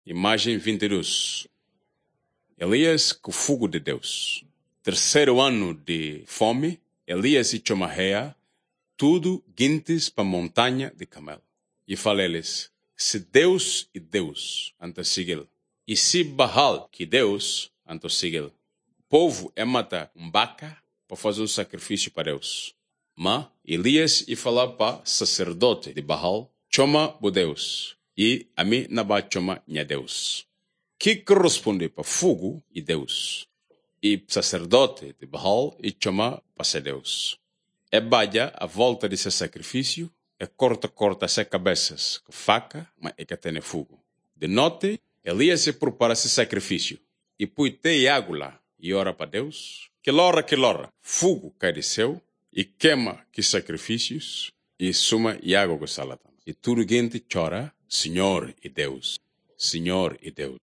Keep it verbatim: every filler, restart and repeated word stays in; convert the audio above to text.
Imagem vinte e dois. Elias com fogo de Deus. Terceiro ano de fome, Elias e Chomarreia, tudo guintes para a montanha de Camelo. E falei-lhes, se Deus e Deus, então siga. E se Baal que Deus, então siga. O povo é matar um vaca para fazer um sacrifício para Deus. Mas Elias e falar para sacerdote de Baal, chama o Deus. E a mim não vai chamar minha Deus. Que corresponde para fogo e Deus. E sacerdote de Baal e chama para ser Deus. É baia a volta desse sacrifício, é corta, corta as cabeças com faca, mas é que tem fogo. De noite, Elias se prepara esse sacrifício. E põe te água lá e ora para Deus. Que lora, que lora. Fogo cai do céu e queima que sacrifícios e suma e água com salada. E tudo gente chora, Senhor e Deus. Senhor e Deus.